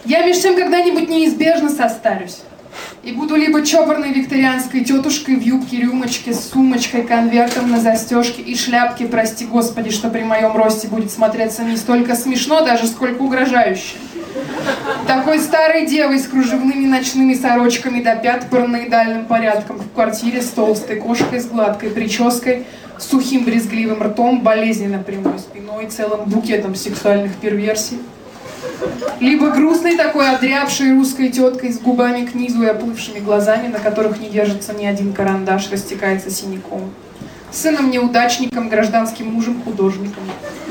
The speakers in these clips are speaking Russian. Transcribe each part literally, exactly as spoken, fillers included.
Я меж тем когда-нибудь неизбежно состарюсь. И буду либо чопорной викторианской тетушкой в юбке, рюмочке, с сумочкой, конвертом на застежке и шляпке, прости господи, что при моем росте будет смотреться не столько смешно, даже сколько угрожающе. Такой старой девой с кружевными ночными сорочками до пят параноидальным порядком в квартире с толстой кошкой, с гладкой прической, с сухим брезгливым ртом, болезненно прямой спиной, целым букетом сексуальных перверсий. Либо грустной такой одрябшей русской теткой с губами к низу и оплывшими глазами, на которых не держится ни один карандаш, растекается синяком. Сыном-неудачником, гражданским мужем-художником.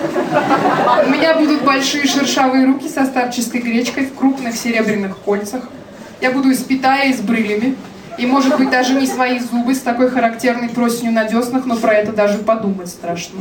У меня будут большие шершавые руки со старческой гречкой в крупных серебряных кольцах. Я буду испитая и с брылями. И, может быть, даже не свои зубы с такой характерной проседью на деснах, но про это даже подумать страшно.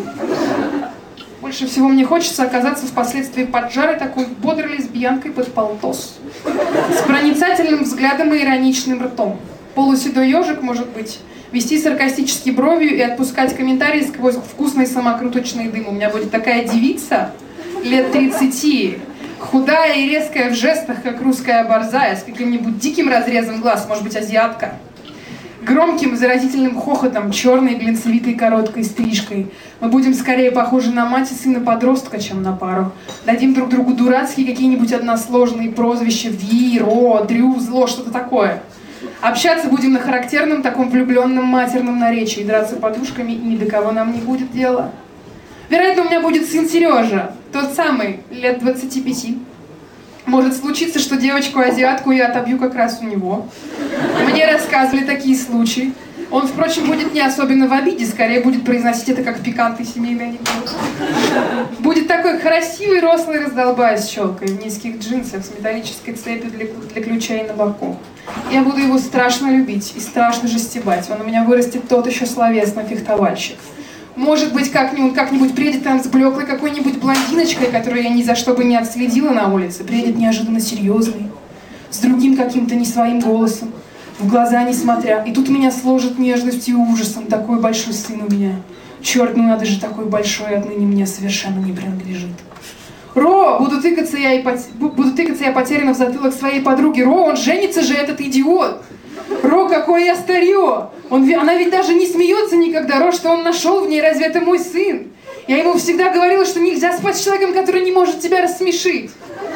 Больше всего мне хочется оказаться впоследствии поджарой такой бодрой лесбиянкой под полтос. С проницательным взглядом и ироничным ртом. Полуседой ежик, может быть, вести саркастически бровью и отпускать комментарии сквозь вкусный самокруточный дым. У меня будет такая девица, лет тридцати, худая и резкая в жестах, как русская борзая, с каким-нибудь диким разрезом глаз, может быть, азиатка. Громким заразительным хохотом, черной глинцевитой короткой стрижкой. Мы будем скорее похожи на мать и сына подростка, чем на пару. Дадим друг другу дурацкие какие-нибудь односложные прозвища: Ви, Ро, Дрю, Зло, что-то такое. Общаться будем на характерном таком влюбленном матерном наречии, драться подушками, и ни до кого нам не будет дела. Вероятно, у меня будет сын Сережа, тот самый, лет двадцати пяти. Может случиться, что девочку-азиатку я отобью как раз у него. Мне рассказывали такие случаи. Он, впрочем, будет не особенно в обиде, скорее будет произносить это как пикантный семейный анекдот. Будет такой красивый, рослый раздолбай с челкой, в низких джинсах, с металлической цепью для, для ключей на боку. Я буду его страшно любить и страшно же стебать. Он у меня вырастет тот еще словесный фехтовальщик. Может быть, как-нибудь, как-нибудь приедет там с блеклой какой-нибудь блондиночкой, которую я ни за что бы не отследила на улице. Приедет неожиданно серьезный, с другим каким-то не своим голосом, в глаза не смотря. И тут меня сложит нежностью и ужасом. Такой большой сын у меня. Черт, ну надо же, такой большой, отныне мне совершенно не принадлежит. Ро, буду тыкаться я, и пот... буду тыкаться я потерянно в затылок своей подруги. Ро, он женится же, этот идиот. Ро, какое я старье! Он, она ведь даже не смеется никогда. Ро, что он нашел в ней, разве это мой сын? Я ему всегда говорила, что нельзя спать с человеком, который не может тебя рассмешить.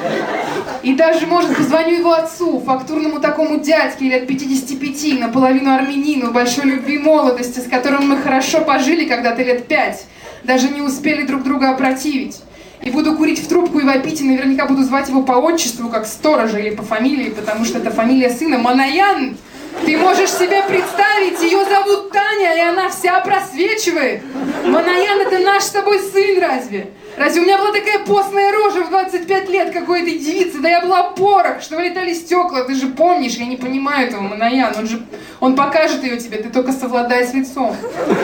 И даже, может, позвоню его отцу, фактурному такому дядьке лет пятидесяти пяти, наполовину армянину, большой любви и молодости, с которым мы хорошо пожили когда-то лет пять, даже не успели друг друга опротивить. И буду курить в трубку и вопить, и наверняка буду звать его по отчеству, как сторожа, или по фамилии, потому что это фамилия сына Манаян. Ты можешь себе представить, ее зовут Таня, и она вся просвечивает. Манаян — это наш с тобой сын, разве? Разве у меня была такая постная рожа в двадцать пять лет какой-то девицы? Да я была порох, что вылетали стекла, ты же помнишь, я не понимаю этого, Манаян. Он же, он покажет ее тебе, ты только совладай с лицом.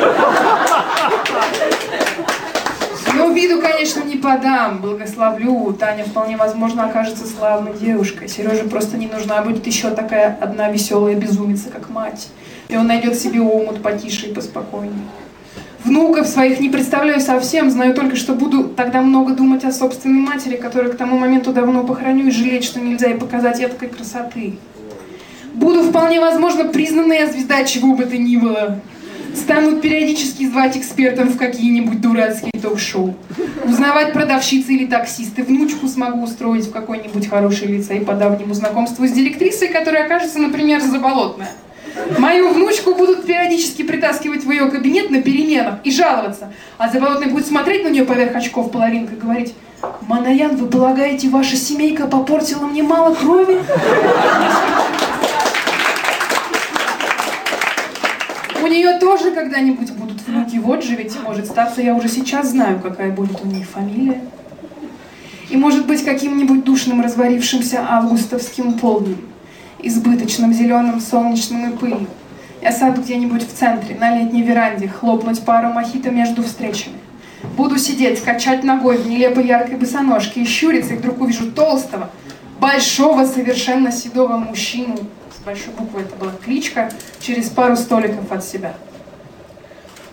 Ну, виду, конечно, не подам, благословлю. Таня вполне возможно окажется славной девушкой. Сереже просто не нужна будет еще такая одна веселая безумица, как мать. И он найдет себе омут потише и поспокойнее. Внуков своих не представляю совсем, знаю только, что буду тогда много думать о собственной матери, которую к тому моменту давно похороню, и жалеть, что нельзя ей показать этой красоты. Буду вполне возможно признанная звезда чего бы то ни было. Станут периодически звать экспертов в какие-нибудь дурацкие ток-шоу. Узнавать продавщицы или таксисты. Внучку смогу устроить в какой-нибудь хороший лицей по давнему знакомству с директрисой, которая окажется, например, заболотная. Мою внучку будут периодически притаскивать в ее кабинет на переменах и жаловаться. А заболотная будет смотреть на нее поверх очков половинкой и говорить: «Манаян, вы полагаете, ваша семейка попортила мне мало крови?» У нее тоже когда-нибудь будут внуки, вот же ведь может статься, я уже сейчас знаю, какая будет у них фамилия. И может быть каким-нибудь душным разварившимся августовским полднем, избыточным зеленым, солнечным и пылью. Я сяду где-нибудь в центре, на летней веранде, хлопнуть пару мохито между встречами. Буду сидеть, качать ногой в нелепой яркой босоножке и щуриться, и вдруг увижу толстого, большого, совершенно седого мужчину, с большой буквы это была кличка, через пару столиков от себя.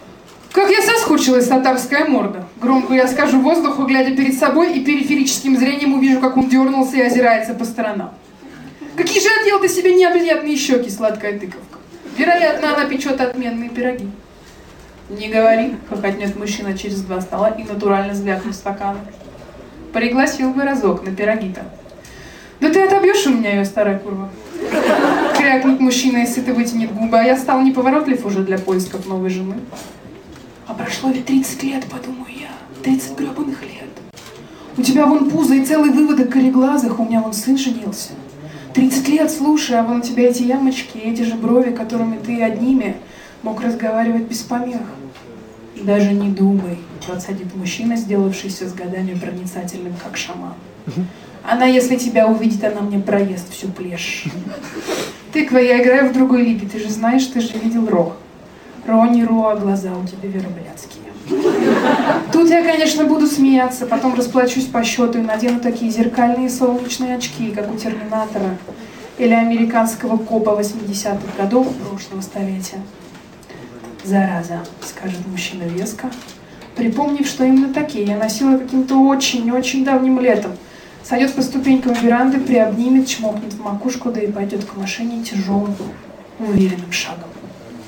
Как я соскучилась, татарская морда. Громко я скажу воздуху, глядя перед собой, и периферическим зрением увижу, как он дернулся и озирается по сторонам. Какие же отдел ты себе необъятные щеки, сладкая тыковка. Вероятно, она печет отменные пироги. Не говори, хохотнет мужчина через два стола и натурально звякнет стаканом. Пригласил бы разок на пироги-то. Да ты отобьешь у меня ее, старая курва. Крякнет мужчина и сыто вытянет губы, а я стал неповоротлив уже для поисков новой жены. А прошло ведь тридцать лет, подумаю я. тридцать гребаных лет. У тебя вон пузо и целый выводок кореглазых, у меня вон сын женился. тридцать лет, слушай, а вон у тебя эти ямочки, эти же брови, которыми ты одними мог разговаривать без помех. Даже не думай, процедит мужчина, сделавшийся с годами проницательным, как шаман. Она, если тебя увидит, она мне проест всю плешь. Тыква, я играю в другой лиге, ты же знаешь, ты же видел Ро. Ро не Ро, а глаза у тебя верблядские. Тут я, конечно, буду смеяться, потом расплачусь по счету и надену такие зеркальные солнечные очки, как у Терминатора или американского копа восьмидесятых годов прошлого столетия. Зараза, скажет мужчина веско, припомнив, что именно такие я носила каким-то очень-очень давним летом. Сойдет по ступенькам веранды, приобнимет, чмокнет в макушку, да и пойдет к машине тяжелым, уверенным шагом.